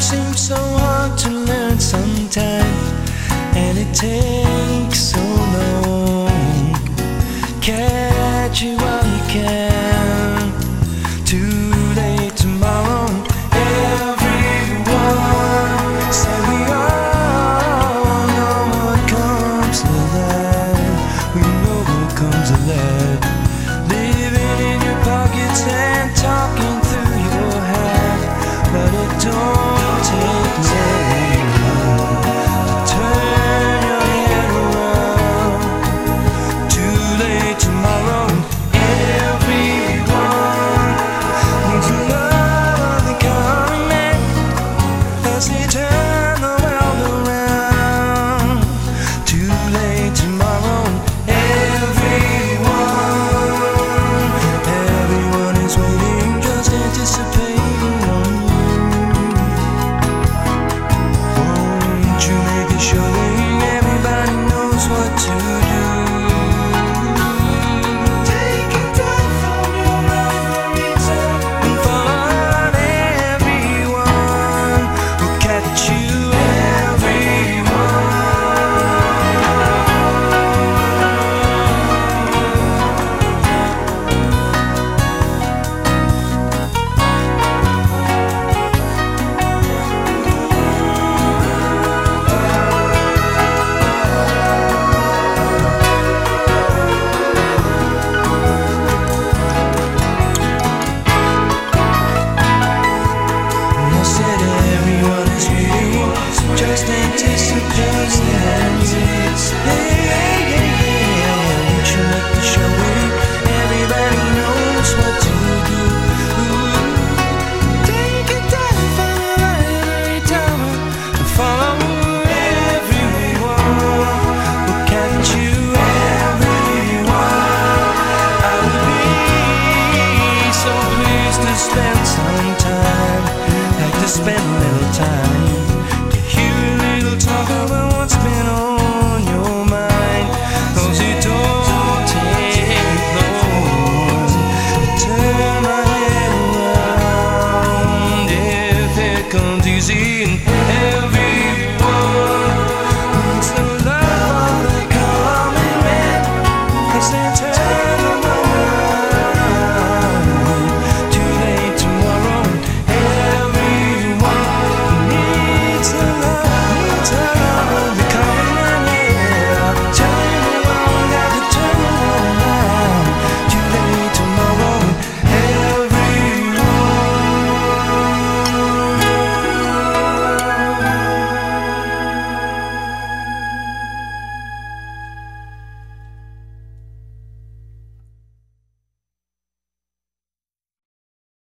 seems so hard to learn sometimes, and it takes so long. Catch you while you can. Too late tomorrow. Everyone say we all know what comes to life. We know what comes to life. Living in your pockets and talking through your hat, but it don't take long. Turn your head around. Too late tomorrow. Everyone needs a love of the coming as they turn the world around. Too late tomorrow. Everyone is waiting, just anticipating. Won't you make a showing? Everybody knows what to do. Take it down from your ivory tower and follow everyone will catch you. Just anticipating. Won't you make the showing? Everybody knows what to do. Take it down from the ivory tower and follow everyone. We'll catch you, everyone. I would be so pleased to spend some time, like to spend a little time.